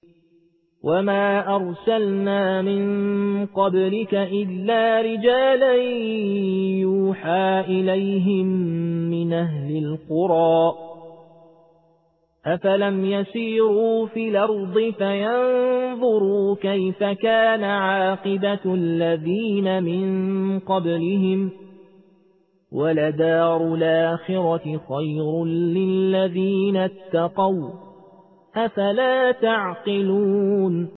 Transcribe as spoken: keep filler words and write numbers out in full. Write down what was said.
وما أرسلنا من قبلك إلا رجالا يوحى إليهم من أهل القرى أفلم يسيروا في الأرض فينظروا كيف كان عاقبة الذين من قبلهم ولدار الآخرة خير للذين اتقوا أفلا تعقلون